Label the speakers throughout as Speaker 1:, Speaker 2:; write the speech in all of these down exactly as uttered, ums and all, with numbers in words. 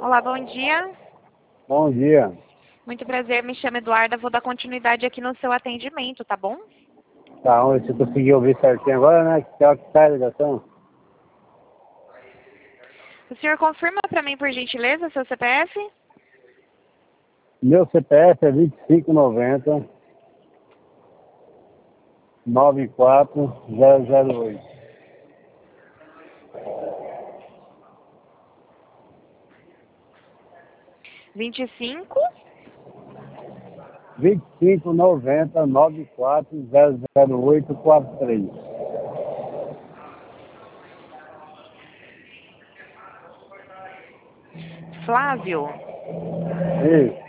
Speaker 1: Olá, bom dia.
Speaker 2: Bom dia.
Speaker 1: Muito prazer, me chamo Eduarda, vou dar continuidade aqui no seu atendimento, tá bom?
Speaker 2: Tá, vamos ver se eu consegui ouvir certinho agora, né? Que hora que sai a ligação?
Speaker 1: O senhor confirma para mim, por gentileza, seu C P F?
Speaker 2: Meu C P F é vinte e cinco noventa noventa e quatro zero zero oito.
Speaker 1: vinte e cinco.
Speaker 2: vinte e cinco noventa noventa e quatro zero zero oito quatro três.
Speaker 1: Flávio.
Speaker 2: Isso.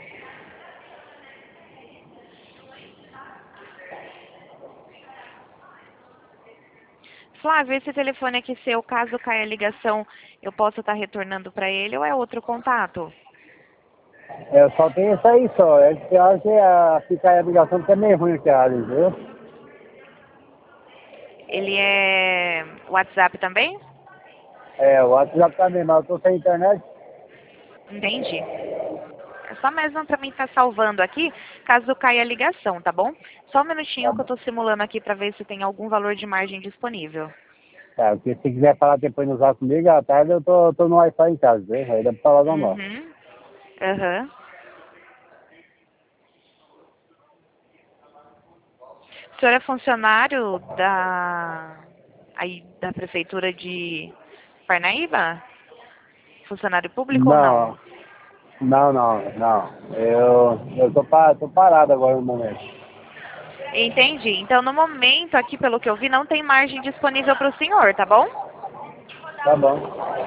Speaker 1: Flávio, esse telefone aqui seu, caso caia a ligação, eu posso estar retornando para ele ou é outro contato?
Speaker 2: É, só tem isso aí só. É que eu acho que a ficar a ligação porque é meio ruim aqui a área, entendeu?
Speaker 1: Ele é WhatsApp também?
Speaker 2: É, o WhatsApp também, mas eu tô sem internet.
Speaker 1: Entendi. É só mesmo para mim estar salvando aqui, caso caia a ligação, tá bom? Só um
Speaker 2: Tá
Speaker 1: minutinho que eu
Speaker 2: bom.
Speaker 1: estou simulando aqui para ver se tem algum valor de margem disponível.
Speaker 2: Tá, porque se quiser falar depois no usar comigo, à tarde eu tô, tô no Wi-Fi em casa, viu? Aí dá pra falar normal.
Speaker 1: Uhum. Aham. O senhor é funcionário da aí da prefeitura de Parnaíba? Funcionário público ou não?
Speaker 2: Não, não, não, não. Eu, eu tô, pa- tô parado agora no momento.
Speaker 1: Entendi. Então, no momento, aqui, pelo que eu vi, não tem margem disponível para o senhor, tá bom?
Speaker 2: Tá bom.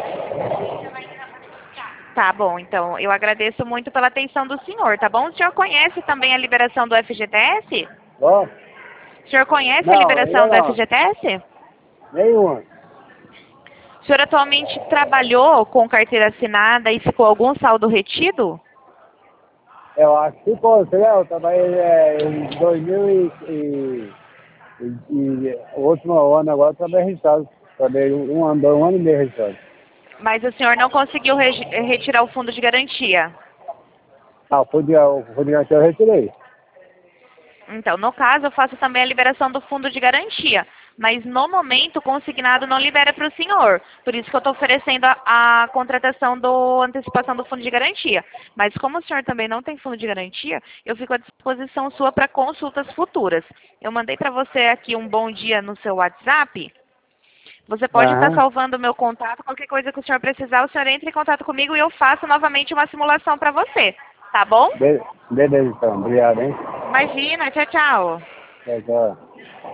Speaker 1: Tá bom, então, eu agradeço muito pela atenção do senhor, tá bom? O senhor conhece também a liberação do F G T S?
Speaker 2: Bom?
Speaker 1: O senhor conhece a
Speaker 2: Não, ainda
Speaker 1: liberação do
Speaker 2: não.
Speaker 1: F G T S?
Speaker 2: Nenhuma.
Speaker 1: O senhor atualmente trabalhou com carteira assinada e ficou algum saldo retido?
Speaker 2: Eu acho que ficou, você lembra? Eu trabalhei é, em dois mil e, e, e, e o último ano agora eu trabalhei registrado. Trabalhei um, um ano, um ano e meio registrado.
Speaker 1: Mas o senhor não conseguiu regi- retirar o fundo de garantia?
Speaker 2: Ah, o fundo de o fundo de garantia eu retirei.
Speaker 1: Então, no caso, eu faço também a liberação do fundo de garantia. Mas, no momento, o consignado não libera para o senhor. Por isso que eu estou oferecendo a, a contratação do antecipação do fundo de garantia. Mas, como o senhor também não tem fundo de garantia, eu fico à disposição sua para consultas futuras. Eu mandei para você aqui um bom dia no seu WhatsApp. Você pode estar
Speaker 2: Aham.
Speaker 1: salvando o meu contato. Qualquer coisa que o senhor precisar, o senhor entre em contato comigo e eu faço novamente uma simulação para você. Tá bom?
Speaker 2: Be- Beleza então, obrigado, hein?
Speaker 1: Imagina. Tchau, tchau.
Speaker 2: Tchau, tchau.